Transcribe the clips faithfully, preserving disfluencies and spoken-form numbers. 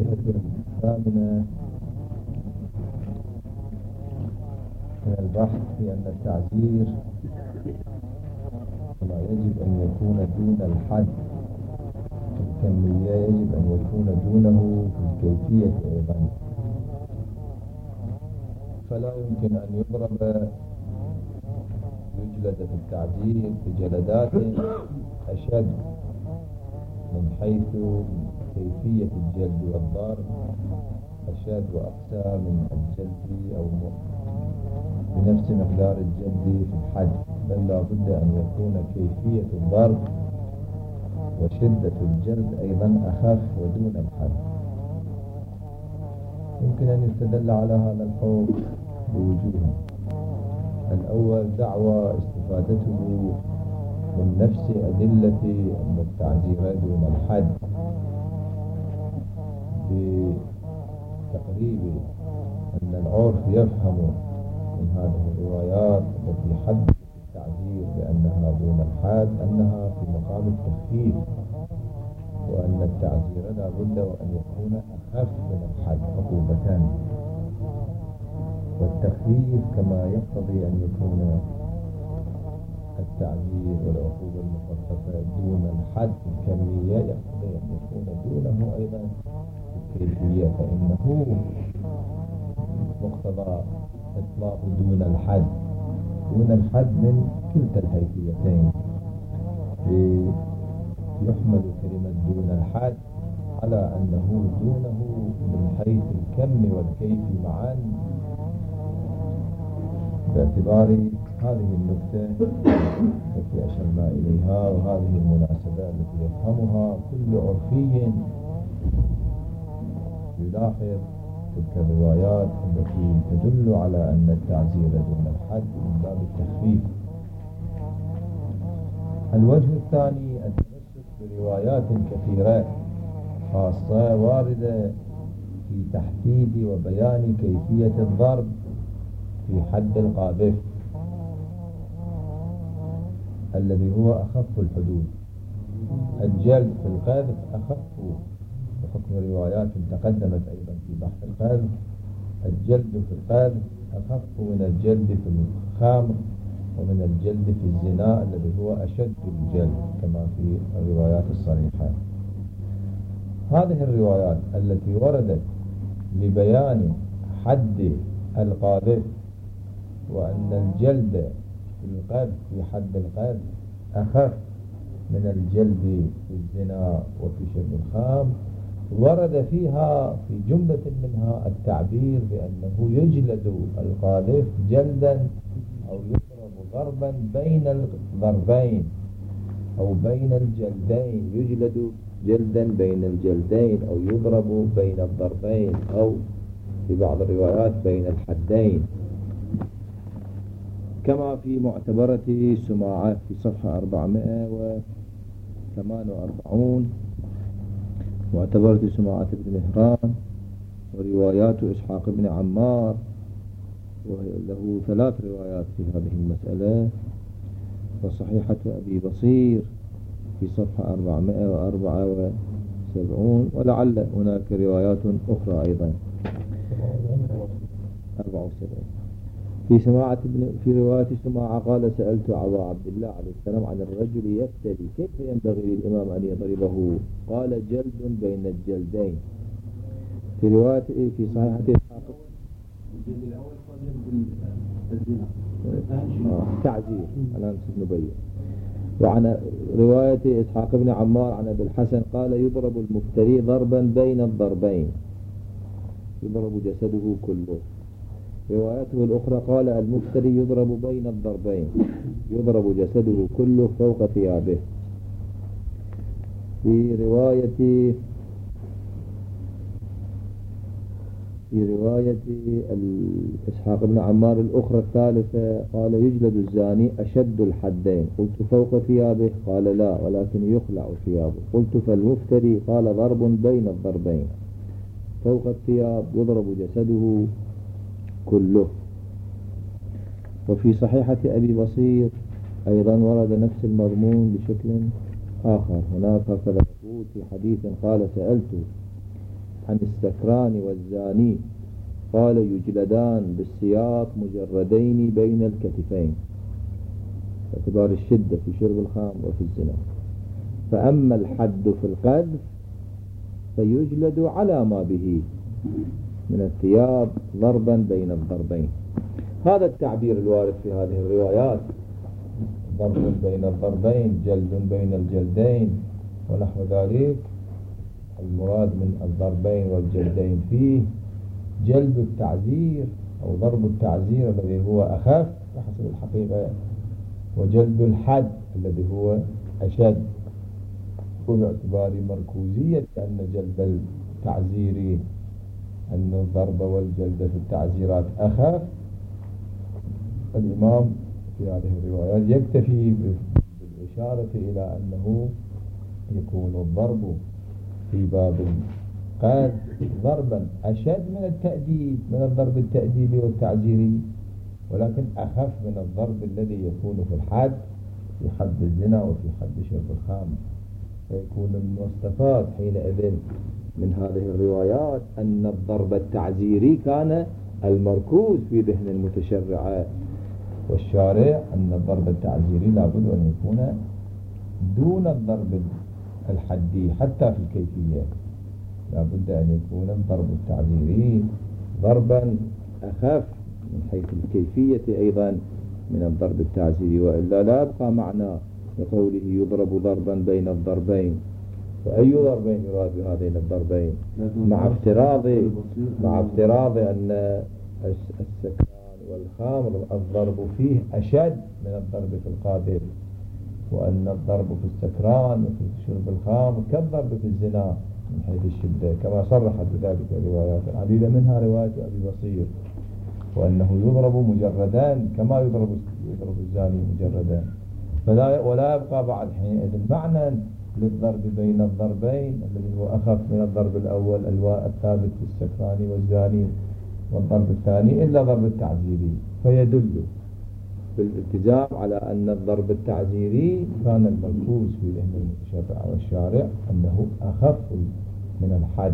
الجهة الثامنة من البحث في أن التعزير لا يجب أن يكون دون الحد في الكمية، يجب أن يكون دونه في الكيفية أيضا. فلا يمكن أن يضرب يجلد في التعزير بجلدات أشد من حيث كيفية الجلد والضرب أشد وأقسى من الجلد أو بنفس مقدار الجلد في الحد، بل لا بد أن يكون كيفية الضرب وشدة الجلد أيضا أخف ودون الحد. يمكن أن يستدل على هذا الحكم بوجوه. الأول دعوى استفادته من نفس أدلة أن التعزير دون الحد بتقريب أن العرف يفهم من هذه الروايات التي حدثت التعزير بأنها دون الحد أنها في مقام التخفيف، وأن التعزير لا بد وأن يكون أخف من الحد عقوبة، والتخفيف كما يقتضي أن يكون التعزير والعقوبة المخففة دون الحد الكمية يقتضي أن يكون دونه أيضا الكيفية، فإنه مقتضى إطلاق دون الحد دون الحد من كلتا الحيثيتين. يحمل كلمة دون الحد على أنه دونه من حيث الكم والكيف معا، باعتبار هذه النكتة التي أشرنا إليها وهذه المناسبة التي يفهمها كل عرفي يلاحظ تلك الروايات التي تدل على أن التعزير دون الحد من باب التخفيف. الوجه الثاني التمسك بروايات كثيرة خاصة واردة في تحديد وبيان كيفية الضرب في حد القاذف الذي هو أخف الحدود. الجلد في القذف أخف بحكم روايات تقدمت أيضا في بحث القذف. الجلد في القذف أخف من الجلد في الخمر ومن الجلد في الزنا الذي هو أشد الجلد كما في الروايات الصريحة. هذه الروايات التي وردت لبيان حد القاذف وأن الجلد في القذف في حد القذف أخف من الجلد في الزنا وفي شرب الخمر، ورد فيها في جملة منها التعبير بأنه يجلد القاذف جلدا أو يضرب ضربا بين الضربين أو بين الجلدين، يجلد جلدا بين الجلدين أو يضرب بين الضربين أو في بعض الروايات بين الحدين، كما في معتبرة سماعة في صفحة أربعمائة وثمانية وأربعين، معتبرة سماعة بن مهران وروايات إسحاق بن عمار، وله ثلاث روايات في هذه المسألة، وصحيحة أبي بصير في صفحة أربعمائة وأربعة وسبعين، ولعل هناك روايات أخرى أيضا أربعة وسبعين. في سماعة في رواية سماعة قال: سألت أبا عبد الله عليه السلام عن الرجل يفتري كيف ينبغي للإمام أن يضربه؟ قال: جلد بين الجلدين. في رواية في صحيحة إسحاق تعزير على نسيت نبين. وعن رواية إسحاق بن عمار عن أبي الحسن قال: يضرب المفتري ضربا بين الضربين، يضرب جسده كله. روايته الأخرى قال: المفتري يضرب بين الضربين، يضرب جسده كله فوق ثيابه. في رواية في رواية إسحاق بن عمار الأخرى الثالثة قال: يجلد الزاني أشد الحدين. قلت: فوق ثيابه؟ قال: لا، ولكن يخلع ثيابه. قلت: فالمفتري؟ قال: ضرب بين الضربين، فوق الثياب، يضرب جسده كله. وفي صحيحة أبي بصير أيضا ورد نفس المضمون بشكل آخر. هناك كذا يقول في حديث قال: سألته عن السكران والزاني قال يجلدان بالسياط مجردين بين الكتفين، باعتبار الشدة في شرب الخمر وفي الزنا. فأما الحد في القذف فيجلد على ما به من الثياب ضربا بين الضربين. هذا التعبير الوارد في هذه الروايات، ضرب بين الضربين، جلد بين الجلدين ونحو ذلك، المراد من الضربين والجلدين فيه جلد التعزير أو ضرب التعزير الذي هو أخف بحسب الحقيقة، وجلد الحد الذي هو أشد، وباعتبار مركوزية أن جلد التعزير أن الضرب والجلد في التعزيرات أخف، الإمام في هذه الروايات يكتفي بالإشارة إلى أنه يكون الضرب في باب القذف ضربا أشد من التأديب، من الضرب التأديبي والتعزيري، ولكن أخف من الضرب الذي يكون في الحد، في حد الزنا وفي حد شرب الخمر. فيكون المستفاد حينئذ من هذه الروايات أن الضرب التعزيري كان المركوز في ذهن المتشرع والشارع، أن الضرب التعزيري لابد أن يكون دون الضرب الحدي حتى في الكيفية، لابد أن يكون الضرب التعزيري ضربا أخف من حيث الكيفية أيضا من الضرب التعزيري، وإلا لا يبقى معنى لقوله يضرب ضربا بين الضربين. فأي ضربين يراد بهذين الضربين؟ مع افتراض مع افتراض أن السكران والخمر الضرب فيه أشد من الضرب في القاذف، وأن الضرب في السكران وفي شرب الخمر كالضرب في الزنا من حيث الشدة، كما صرحت بذلك روايات عديدة منها رواية أبي بصير، وأنه يضرب مجردان كما يضرب يضرب الزاني مجردان. فلا ولا يبقى بعد حينئذ معنى للضرب بين الضربين الذي هو أخف من الضرب الأول الثابت في السكران والزاني والضرب الثاني إلا ضرب التعزيري. فيدل بالالتزام على أن الضرب التعزيري كان المركوز في ذهن المتشرع والشارع أنه أخف من الحد،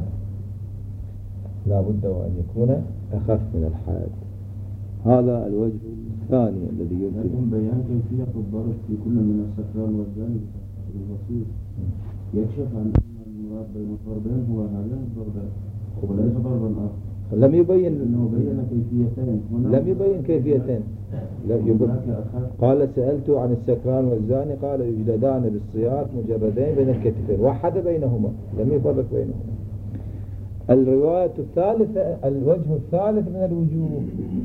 لا بد وأن يكون أخف من الحد. هذا الوجه الثاني الذي يمكن لكن بيان كيفية الضرب في كل من السكران والزاني بالبسيط يكشف عن أن المراد بين الضربين هو هذين الضربين وليس ضربا آخر. لم يبين إنه بين كيفيتين، لم يبين كيفيتين لم يبين. قال سألت عن السكران والزاني قال يجلدان بالسياط مجردين بين الكتفين، وحد بينهما لم يفرق بينهما. الرواية الثالثة الوجه الثالث من الوجوه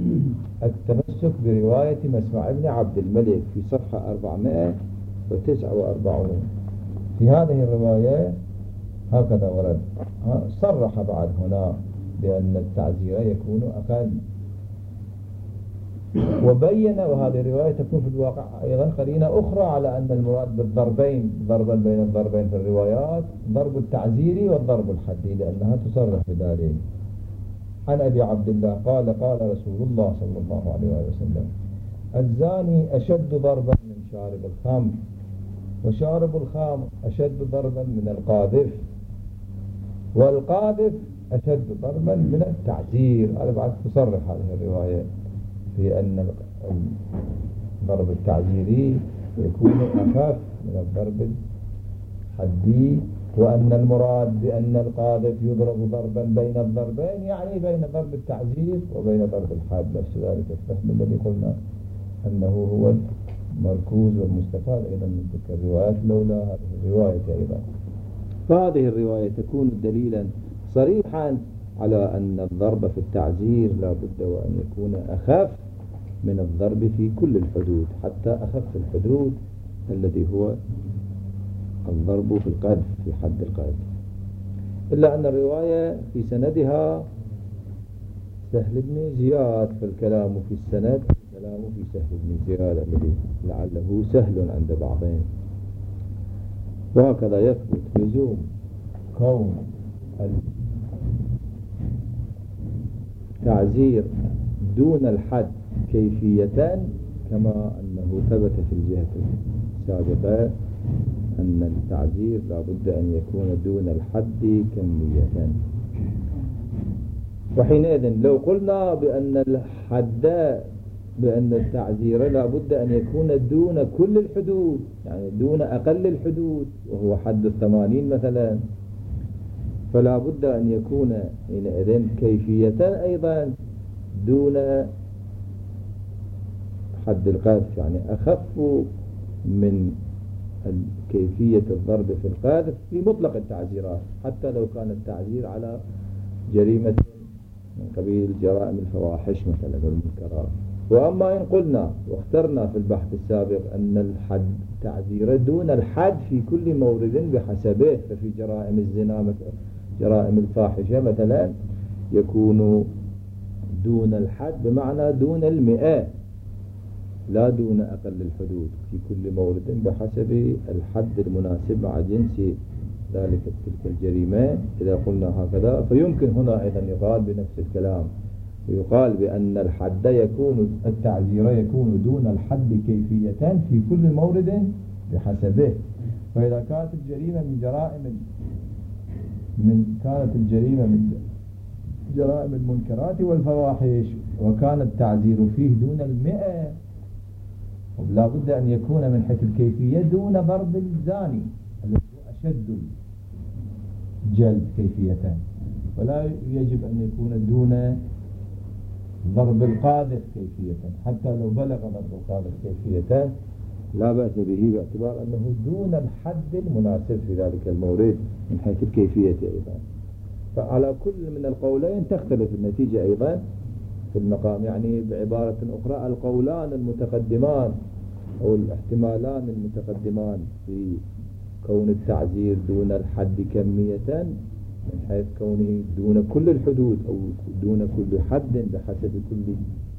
التمسك برواية مسمع بن عبد الملك في صفحة أربعمائة وتسعة وأربعين. في هذه الرواية هكذا ورد، صرح بعد هنا بأن التعزير يكون أقل، وبين، وهذه الرواية تكون في الواقع أيضا قرينة أخرى على أن المراد بالضربين ضربا بين الضربين في الروايات ضرب التعزيري والضرب الحدي، لأنها تصرح بذلك. عن أبي عبد الله قال قال رسول الله صلى الله عليه وسلم الزاني أشد ضربا من شارب الخمر، وشارب الخمر أشد ضربا من القاذف، والقاذف أشد ضربا من التعزير. هذا بعد تصرح هذه الرواية في أن الضرب التعزيري يكون أخف من الضرب الحدي، وأن المراد بأن القاذف يضرب ضربا بين الضربين يعني بين ضرب التعزير وبين ضرب الحد، نفس ذلك الفهم الذي قلنا أنه هو المركوز والمستفاد أيضا من تلك الروايات لولا هذه الرواية أيضا. فهذه الرواية تكون دليلا صريحا على أن الضرب في التعزير لا بد وأن يكون أخف من الضرب في كل الحدود، حتى أخف الحدود الذي هو الضرب في القذف في حد القذف. إلا أن الرواية في سندها سهل بن زياد، فالكلام في السند الكلام في سهل بن زياد الذي لعله سهل عند بعضهم. وهكذا يثبت لزوم كون التعزير دون الحد كيفية، كما أنه ثبت في الجهة السابقة أن التعزير لا بد أن يكون دون الحد كمية. وحينئذ لو قلنا بأن الحد بأن التعزير لا بد أن يكون دون كل الحدود، يعني دون أقل الحدود وهو حد الثمانين مثلا، فلا بد أن يكون حينئذ كيفية أيضا دون حد القذف، يعني أخف من كيفية الضرب في القذف في مطلق التعزيرات، حتى لو كان التعزير على جريمة من قبيل جرائم الفواحش مثلا والمنكرات. وأما إن قلنا واخترنا في البحث السابق أن الحد تعزير دون الحد في كل مورد بحسبه، ففي جرائم الزنا جرائم الفاحشة مثلا يكون دون الحد بمعنى دون المئة، لا دون أقل الحدود، في كل مورد بحسب الحد المناسب مع جنس ذلك تلك الجريمة. إذا قلنا هكذا فيمكن هنا أيضا يقال بنفس الكلام، ويقال بأن الحد يكون التعزير يكون دون الحد كيفية في كل مورد بحسبه. فإذا كانت الجريمة من جرائم من كانت الجريمة من جرائم المنكرات والفواحش وكان التعزير فيه دون المئة، ولا بد أن يكون من حيث الكيفية دون ضرب الزاني الذي هو أشد جلد كيفية، ولا يجب أن يكون دون ضرب القاذف كيفية، حتى لو بلغ ضرب القاذف كيفية لا بأس به باعتبار أنه دون الحد المناسب في ذلك المورد من حيث الكيفية أيضا. فعلى كل من القولين تختلف النتيجة أيضا في المقام، يعني بعبارة أخرى القولان المتقدمان أو الاحتمالان المتقدمان في كون التعزير دون الحد كمية من حيث كونه دون كل الحدود أو دون كل حد بحسب كل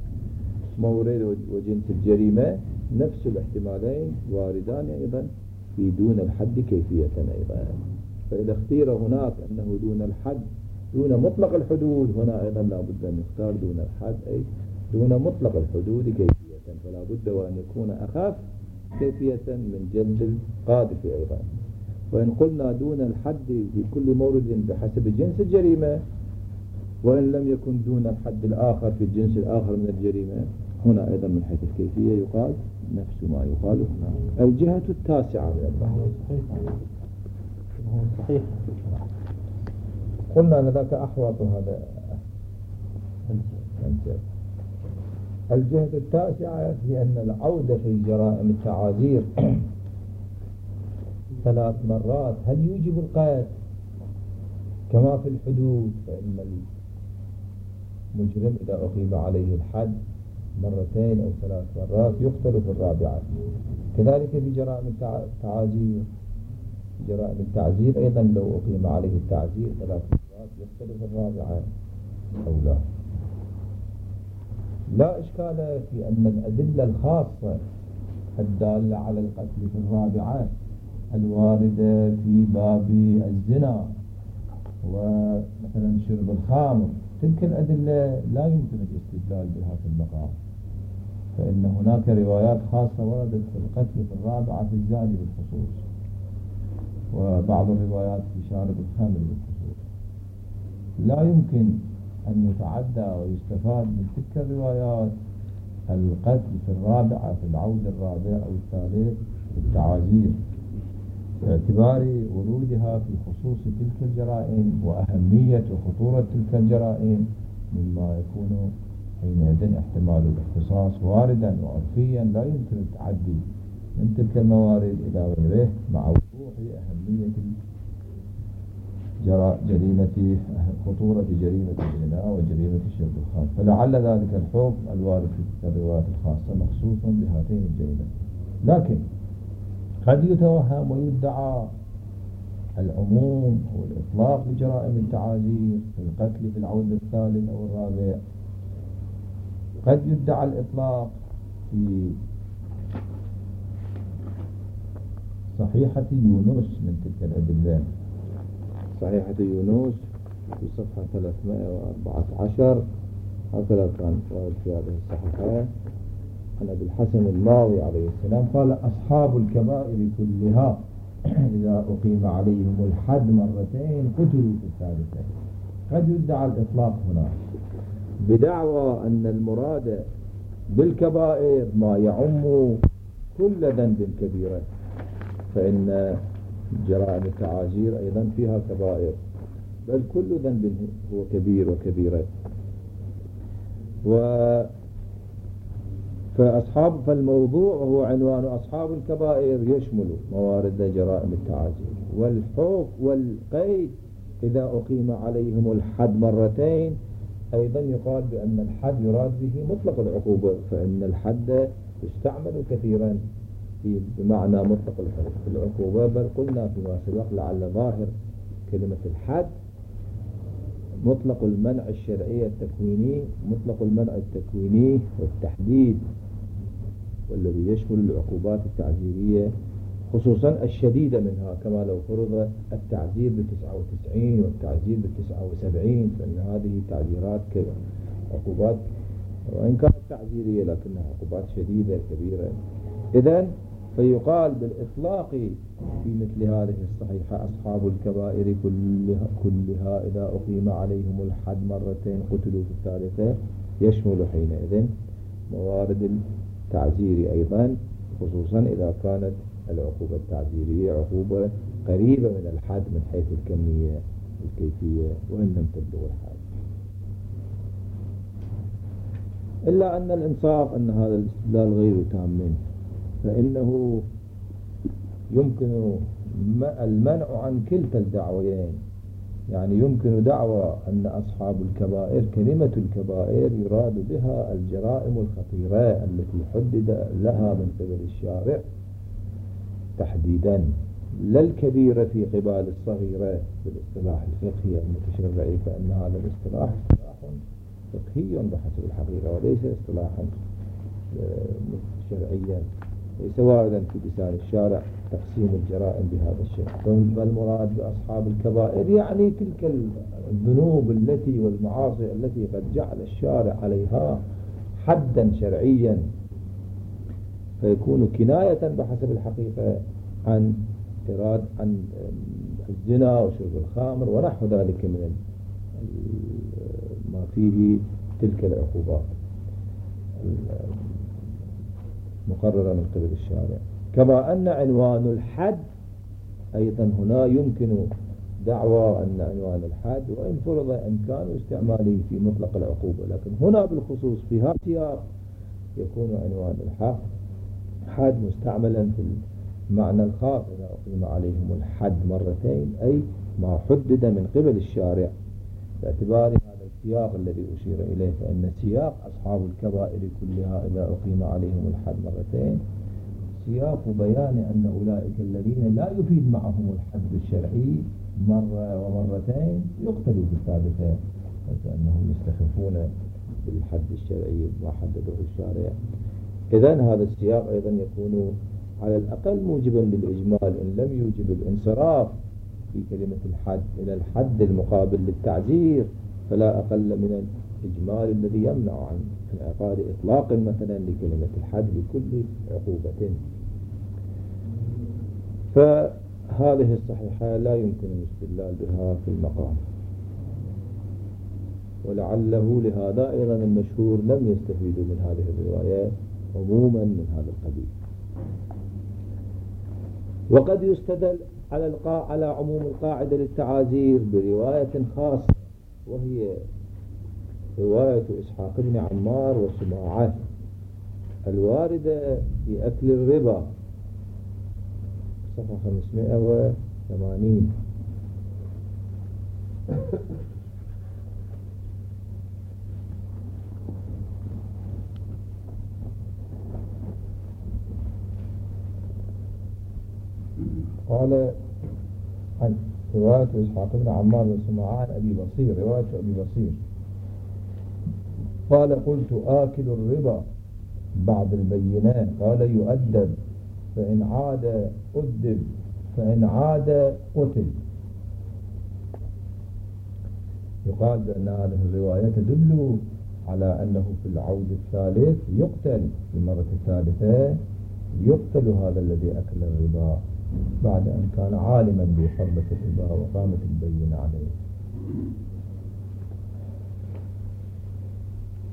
مورد وجنس الجريمة، نفس الاحتمالين واردان أيضا في دون الحد كيفية أيضا. فإذا اختير هناك أنه دون الحد دون مطلق الحدود، هنا أيضا لا بد أن يختار دون الحد أي دون مطلق الحدود كيفية، فلا بد وأن يكون أخف كيفية من جلد القاذف أيضا. وإن قلنا دون الحد في كل مورد بحسب جنس الجريمة، وإن لم يكن دون الحد الآخر في الجنس الآخر من الجريمة، هنا أيضا من حيث الكيفية يقال نفس ما يقال هنا. الجهة التاسعة من البحث صحيح. قلنا أن ذاك أحوط هذا الجهة التاسعة في أن العودة في جرائم التعازير ثلاث مرات هل يوجب القيد كما في الحدود؟ فإن المجرم إذا أقيم عليه الحد مرتين أو ثلاث مرات يقتل في الرابعة. كذلك في جرائم التعازير جرائم التعزير أيضا لو أقيم عليه التعزير ثلاث مرات يقتل في الرابعة أو لا. لا إشكال في أن الأدلة الخاصة الدالة على القتل في الرابعة الواردة في باب الزنا ومثلا شرب الخمر، تلك الأدلة لا يمكن الاستدلال بها في المقام، فإن هناك روايات خاصة وردت في القتل في الرابعة في الزاني بالخصوص، وبعض الروايات في شارب الخمر بالخصوص. لا يمكن أن يتعدى ويستفاد من تلك الروايات القتل في الرابعة في العود الرابع أو الثالث بالتعازير، باعتبار ورودها في خصوص تلك الجرائم وأهمية وخطورة تلك الجرائم، مما يكون حينئذ احتمال الاختصاص واردا وعرفيا لا يمكن التعدي من تلك الموارد إلى غيره، مع وضوح أهمية جريمة خطورة جريمة الزنا وجريمة شرب الخمر. فلعل ذلك الحكم الوارد في الروايات الخاصة مخصوص بهاتين الجريمة. لكن قد يتوهم ويدعى العموم أو الإطلاق لجرائم التعازير في القتل في العود الثالث أو الرابع. قد يدعى الإطلاق في صحيحة يونس من تلك الأدلة. صحيحة يونس في صفحة ثلاثمائة وأربعة عشر هكذا كان وارد في هذه الصحيحة عن أبي الحسن الماوي عليه السلام قال: أصحاب الكبائر كلها إذا أقيم عليهم الحد مرتين قتلوا في الثالثة. قد يدعى الإطلاق هنا بدعوى أن المراد بالكبائر ما يعم كل ذنب كبيرة، فإن جرائم التعازير أيضا فيها كبائر، بل كل ذنب هو كبير وكبيرة. و فأصحاب فالموضوع هو عنوان أصحاب الكبائر يشمل موارد جرائم التعازير، والحكم والقيد إذا أقيم عليهم الحد مرتين أيضا يقال بأن الحد يراد به مطلق العقوبة، فإن الحد يستعمل كثيرا بمعنى مطلق العقوبة، بل قلنا فيما سبق لعل ظاهر كلمة الحد مطلق المنع الشرعي التكويني، مطلق المنع التكويني والتحديد، والذي يشمل العقوبات التعزيرية خصوصا الشديدة منها، كما لو فرض التعزير بتسعة وتسعين والتعزير بتسعة وسبعين، فإن هذه تعزيرات عقوبات وإن كانت تعزيرية لكنها عقوبات شديدة كبيرة. إذن فيقال بالإطلاق في مثل هذه الصحيحة أصحاب الكبائر كلها, كلها إذا أقيم عليهم الحد مرتين قتلوا في الثالثة، يشمل حينئذ موارد التعزير أيضا، خصوصا إذا كانت العقوبة التعزيرية عقوبة قريبة من الحد من حيث الكمية والكيفية وإن لم تبلغ الحد. إلا أن الإنصاف أن هذا الاستدلال غير تام، فإنه يمكن المنع عن كلتا الدعوين. يعني يمكن دعوى أن أصحاب الكبائر كلمة الكبائر يراد بها الجرائم الخطيرة التي حدد لها من قبل الشارع تحديدا، لا الكبيرة في قبال الصغيرة بالاصطلاح الفقهي المتشرعي، فإن هذا الاصطلاح اصطلاح فقهي بحسب الحقيقة وليس اصطلاحا شرعيا، ليس واردا في لسان الشارع تقسيم الجرائم بهذا الشيء. فالمراد بأصحاب الكبائر يعني تلك الذنوب التي والمعاصي التي قد جعل الشارع عليها حدا شرعيا، فيكون كناية بحسب الحقيقة عن إراد عن الزنا وشرب الخمر ونحو ذلك من ما فيه تلك العقوبات مقررة من قبل الشارع. كما أن عنوان الحد أيضا هنا يمكن دعوى أن عنوان الحد وإن فرض إمكان استعماله في مطلق العقوبة، لكن هنا بالخصوص في هذا السياق يكون عنوان الحد حد مستعملا في المعنى الخاص إذا أقيم عليهم الحد مرتين، أي ما حدد من قبل الشارع، باعتبار هذا السياق الذي أشير إليه، فإن سياق أصحاب الكبائر كلها إذا أقيم عليهم الحد مرتين سياق بيان أن أولئك الذين لا يفيد معهم الحد الشرعي مرة ومرتين يقتلوا في الثالثة، فإنهم يستخفون بالحد الشرعي ما حدده الشارع. إذن هذا السياق أيضا يكون على الأقل موجبا للإجمال إن لم يوجب الانصراف في كلمة الحد إلى الحد المقابل للتعزير، فلا أقل من الإجمال الذي يمنع عن انعقاد إطلاق مثلا لكلمة الحد بكل عقوبة. فهذه الصحيحة لا يمكن الاستدلال بها في المقام، ولعله لهذا أيضا المشهور لم يستفيدوا من هذه الروايات عموما من هذا القبيل. وقد يستدل على القاع على عموم القاعدة للتعازير برواية خاصة، وهي رواية إسحاق بن عمار وسماعة الواردة في أكل الربا صفحة خمسمائة وثمانين. قال عن رواية إسحاق بن عمار وسماعة عن أبي بصير، رواية أبي بصير قال قلت آكل الربا بعد البينات، قال يؤدب، فإن عاد أدب، فإن عاد قتل. يقال بأن هذه الرواية تدل على أنه في العود الثالث يقتل، في المرة الثالثة يقتل هذا الذي أكل الربا بعد أن كان عالما بحرمة الربا وقامت البينة عليه.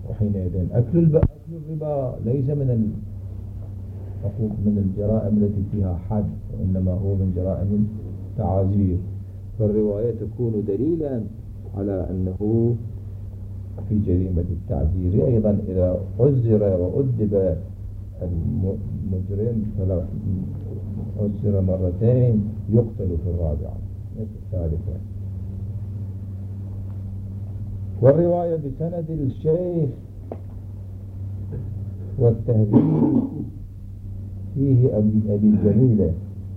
وحينئذ أكل الب- أكل الربا ليس من الحقوق من الجرائم التي فيها حد، وإنما هو من جرائم التعازير، فالرواية تكون دليلا على أنه في جريمة التعزير. أيضا إذا عزر وأدب المجرم فلا عزر مرتين يقتل في الرابعة مثل الثالثة. والرواية بسند الشيخ والتهذيب فيه أبي, أبي الجميلة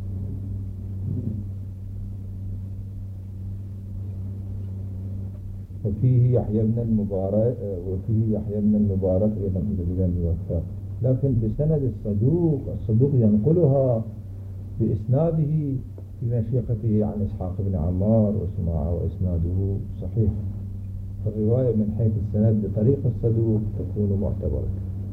وفيه يحيى بن المبارك وفيه يحيى بن المبارك أيضا إذا لم يوفق، لكن بسند الصدوق الصدوق ينقلها بإسناده في مشيخته عن إسحاق بن عمار وسماعه وإسناده صحيح. فالرواية من حيث السند بطريق الصدوق تكون معتبرة،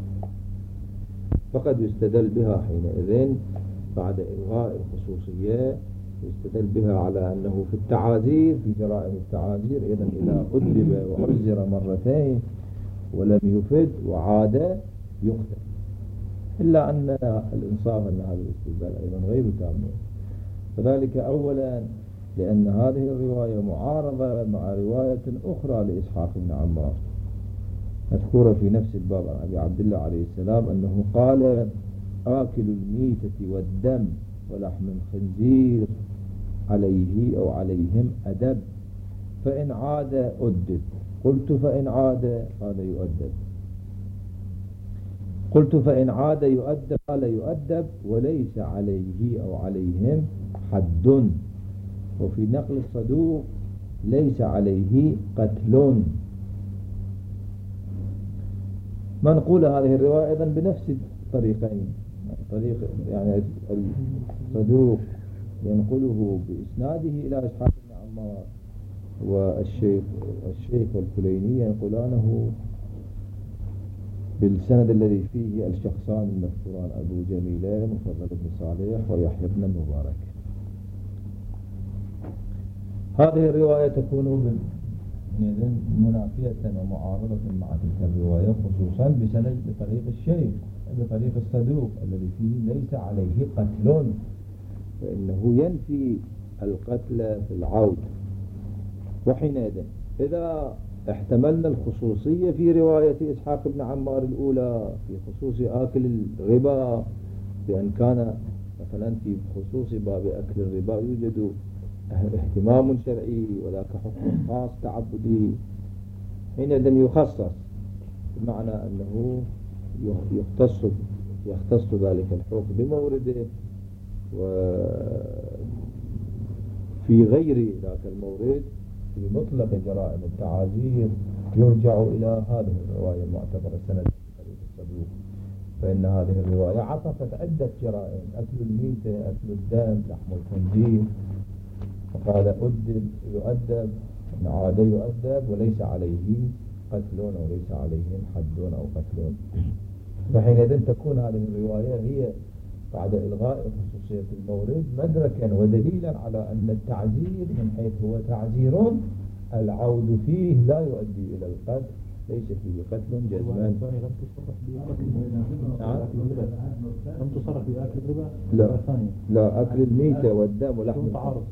فقد يستدل بها حينئذ بعد إلغاء الخصوصية، يستدل بها على أنه في التعازير في جرائم التعازير إذن إذا أدب وعزر مرتين ولم يفد وعاد يقتل، إلا أن الإنصاف أن هذا الاستدلال أيضا غير تام. فذلك أولا لأن هذه الرواية معارضة مع رواية أخرى لإسحاق بن عمار مذكورة في نفس الباب عن أبي عبد الله عليه السلام أنه قال: آكل الميتة والدم ولحم الخنزير عليه أو عليهم أدب، فإن عاد أدب. قلت: فإن عاد؟ قال: يؤدب. قلت: فإن عاد يؤدب؟ قال: يؤدب وليس عليه أو عليهم حد. وفي نقل الصدوق: ليس عليه قتل. منقول هذه الرواية أيضا بنفس الطريقين، طريق يعني الصدوق ينقله بإسناده إلى إسحاق بن عمار، والشيخ الشيخ والكليني ينقلانه بالسند الذي فيه الشخصان المذكوران أبو جميلة مفضل بن صالح ويحيى بن المبارك. هذه الرواية تكون منافية ومعارضة مع تلك الرواية، خصوصا بسند بطريق الشيخ بطريق الصدوق الذي فيه ليس عليه قتل، فإنه ينفي القتل في العود. وحينئذ إذا احتملنا الخصوصية في رواية إسحاق بن عمار الأولى في خصوص آكل الربا، بأن كان مثلا في خصوص باب أكل الربا يوجد اهتمام شرعي ولا كحكم خاص تعبدي، حينئذ يخصص بمعنى أنه يختص يختص ذلك الحكم بمورده، وفي غير ذاك المورد في مطلق جرائم التعازير يرجع إلى هذه الرواية المعتبرة سند طريق الصدوق، فإن هذه الرواية عطفت عدة جرائم: أكل الميتة، أكل الدم، لحم الخنزير، فقال أدب يؤدب، إن عاد يؤدب وليس عليه قتل أو ليس عليهم حد أو قتل. فحينئذ تكون هذه الرواية هي بعد إلغاء خصوصية المورد مدركا ودليلا على أن التعزير من حيث هو تعزير العود فيه لا يؤدي إلى القتل، ليس فيه قتل جزمان. لم تصرح بأكل الربا؟ لا لا، أكل الميتة والدم ولحم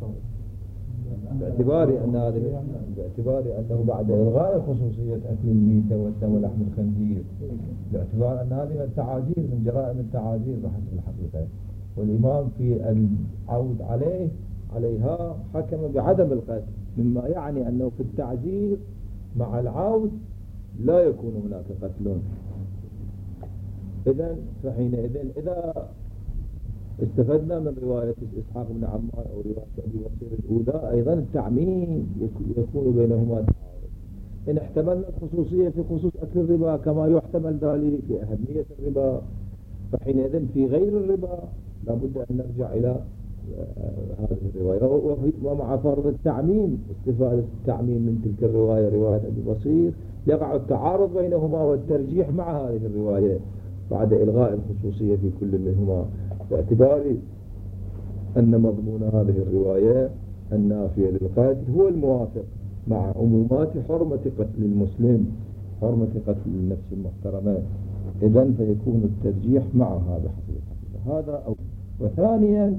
باعتبار أن هذه باعتبار أنه بعد إلغاء خصوصية أكل الميتة والدم ولحم الخنزير، باعتبار أن هذه التعازير من جرائم التعازير بحسب الحقيقة، والإمام في العود عليه عليها حكم بعدم القتل، مما يعني أنه في التعزير مع العود لا يكون هناك قتل. إذن فحينئذ إذا استفدنا من رواية إسحاق بن عمار أو رواية أبي بصير الأولى أيضا التعميم يكون بينهما تعارض. إن احتملنا الخصوصية في خصوص أكل الربا كما يحتمل ذلك لأهمية الربا، فحينئذ في غير الربا لابد أن نرجع إلى هذه الرواية. ومع فرض التعميم استفادة التعميم من تلك الرواية رواية أبي بصير يقع التعارض بينهما والترجيح مع هذه الرواية بعد إلغاء الخصوصية في كل منهما، باعتبار أن مضمون هذه الرواية النافية للقتل هو الموافق مع عمومات حرمة قتل المسلم حرمة قتل النفس المحترمة، إذن فيكون الترجيح معها بحسب الحقيقة. هذا أول. وثانيا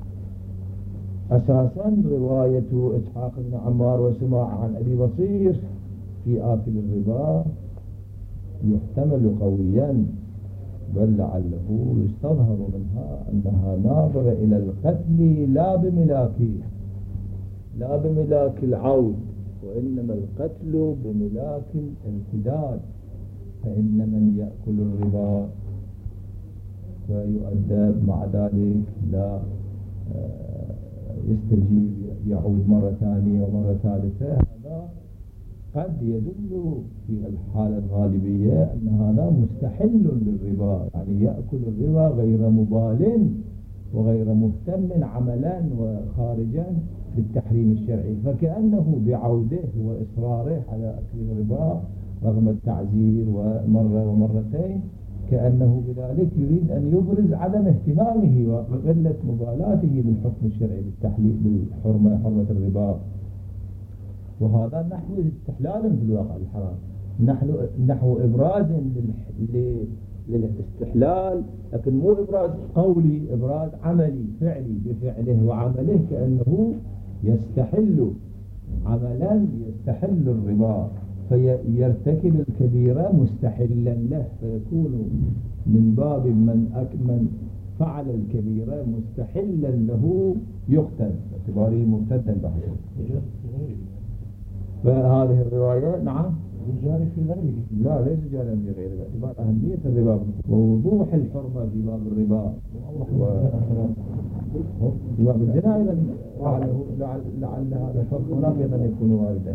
أساسا رواية إسحاق بن عمار وسماع عن أبي بصير في آكل الربا يحتمل قويا، بل لعله يستظهر منها أنها ناظرة إلى القتل لا بملاك لا بملاك العود، وإنما القتل بملاك الامتداد. فإن من يأكل الربا ويؤدب مع ذلك لا يستجيب يعود مرة ثانية ومرة ثالثة، هذا قد يدل في الحالة الغالبية أن هذا مستحل للربا، يعني يأكل الربا غير مبال وغير مهتم عملا وخارجا بالتحريم الشرعي، فكأنه بعوده وإصراره على أكل الربا رغم التعزير ومرة ومرتين، كأنه بذلك يريد أن يبرز عدم اهتمامه وقلة مبالاته بالحكم الشرعي بالتحليل بالحرمة حرمة الربا. وهذا نحو استحلال في الواقع الحرام، نحو نحو إبراز للاستحلال، لكن مو إبراز قولي، إبراز عملي فعلي بفعله وعمله، كأنه يستحل عملا يستحل الربا فيرتكب الكبيرة مستحلا له، فيكون من باب من من فعل الكبيرة مستحلا له يقتل باعتباره مرتدا بحثا. فهذه الرواية نعم جاري في غيره، لا ليس جاري في غيره باعتبار أهمية الربا ووضوح الحرمة في باب الربا في باب الزنا أيضا، لعل لعل هذا الفرق هناك أيضا يكون واردا.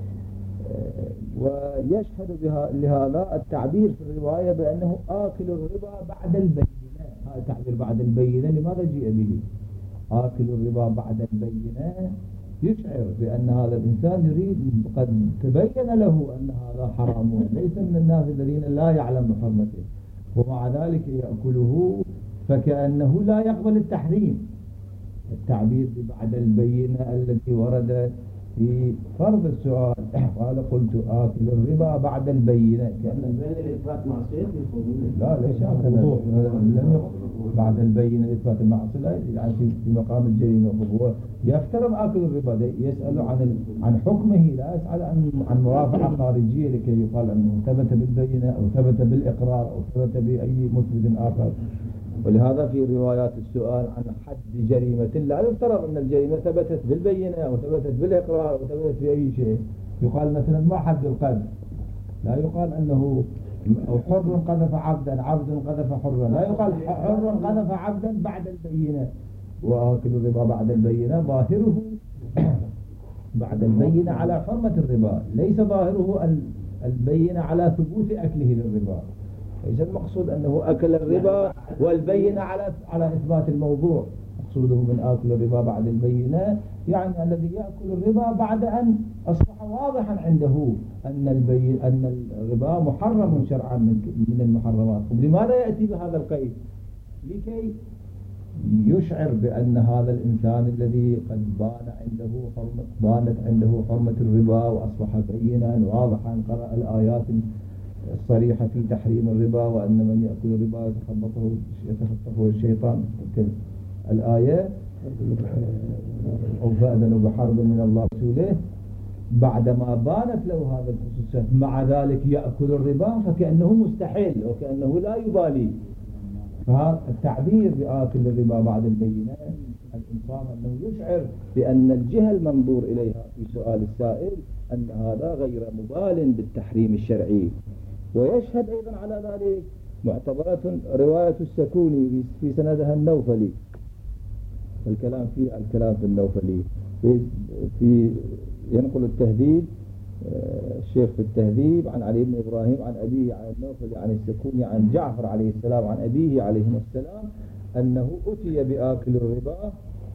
ويشهد بها لهذا التعبير في الرواية بأنه آكل الربا بعد البينة. هذا التعبير بعد البينة لماذا جيء به؟ آكل الربا بعد البينة يشعر بأن هذا الإنسان يريد، قد تبين له أن هذا حرام، ليس من الناس الذين لا يعلم بحرمته، ومع ذلك يأكله، فكأنه لا يقبل التحريم. التعبير بعد البينة الذي ورد في فرض السؤال قال قلت آكل الربا بعد البينة، كأن البينة الإثبات معصية لا ليس هكذا، لم يقل بعد البينة إثبات المعصية، يعني في مقام الجريمة. هو يفترض آكل الربا، يسأل عن عن حكمه، لا يسأل عن عن مرافعة خارجية لكي يقال أنه ثبت بالبينة أو ثبت بالإقرار أو ثبت بأي مثبت آخر. ولهذا في روايات السؤال عن حد جريمة لا يفترض أن الجريمة ثبتت بالبينة أو ثبتت بالإقرار أو ثبتت في أي شيء. يقال مثلا ما حد القذف، لا يقال أنه أو حر قذف عبدا، عبد قذف حرا، لا يقال حر قذف عبدا بعد البينة. وآكل الربا بعد البينة ظاهره بعد البينة على حرمة الربا، ليس ظاهره البينة على ثبوت أكله للربا. ليس المقصود أنه أكل الربا والبينة على على إثبات الموضوع، مقصوده من آكل الربا بعد البينة يعني الذي يأكل الربا بعد أن أصبح واضحا عنده أن البي أن الربا محرم شرعا من المحرمات. لماذا يأتي بهذا القيد؟ لكي يشعر بأن هذا الإنسان الذي قد بان عنده حرمة بانت عنده حرمة الربا وأصبح بينا واضحا، قرأ الآيات الصريحة في تحريم الربا وأن من يأكل الربا يتخبطه يتخطفه الشيطان، الآية أو فأذنوا بحرب من الله ورسوله، بعدما بانت له هذا الخصوصية مع ذلك يأكل الربا فكأنه مستحيل وكأنه لا يبالي. فهذا التعبير بآكل الربا بعد البينة الإنسان أنه يشعر بأن الجهة المنظور إليها في سؤال السائل أن هذا غير مبال بالتحريم الشرعي. ويشهد أيضا على ذلك معتبرة رواية السكوني في سندها النوفلي، الكلام في الكلام في النوفلي في, في ينقل التهذيب الشيخ في التهذيب عن علي بن إبراهيم عن أبيه عن النوفلي عن السكوني عن جعفر عليه السلام عن أبيه عليه السلام أنه أتي بآكل الربا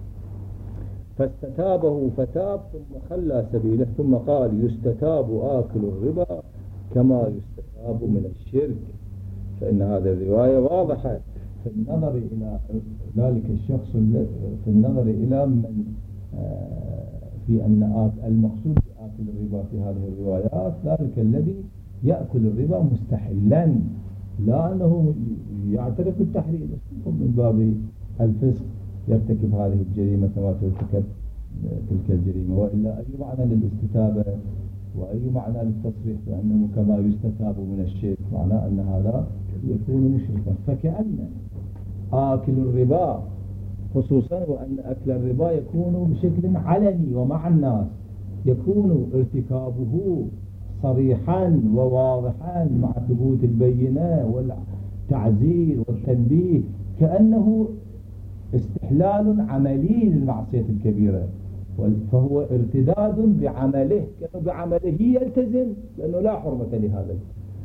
فاستتابه فتاب ثم خلى سبيله ثم قال يستتاب آكل الربا كما يستتاب من الشرك. فإن هذه الرواية واضحة في النظر إلى ذلك الشخص، في النظر إلى من في أن المقصود بآكل الربا في هذه الروايات ذلك الذي يأكل الربا مستحلا، لا أنه يعترف بالتحريم، بس من باب الفسق يرتكب هذه الجريمة كما ترتكب تلك الجريمة. وإلا أي معنى للاستتابة وأي معنى للتصريح بأنه كما يستتاب من الشرك، معناه أن هذا يكون مشركا. فكأن آكل الربا خصوصا، وأن أكل الربا يكون بشكل علني ومع الناس، يكون ارتكابه صريحا وواضحا مع ثبوت البينة والتعزير والتنبيه، كأنه استحلال عملي للمعصية الكبيرة، فهو ارتداد بعمله، كأنه بعمله يلتزم، لأنه لا حرمة لهذا،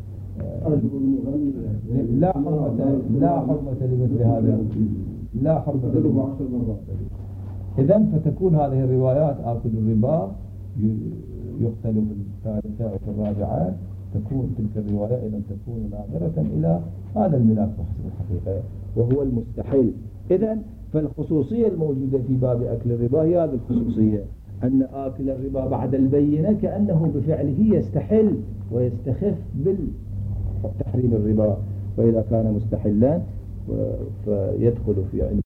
لا حرمة لا حرمة لمثل هذا، لا حرمة لمثل. إذن فتكون هذه الروايات آكل الربا يقتل في الثالثة أو في الرابعة، تكون تلك الرواية إذن تكون ناظرة إلى هذا الملاك بحسب الحقيقة وهو المستحل. إذن فالخصوصية الموجودة في باب أكل الربا هي هذه الخصوصية، أن آكل الربا بعد البينة كأنه بفعله يستحل ويستخف بالتحريم الربا، وإذا كان مستحلا فيدخل في علم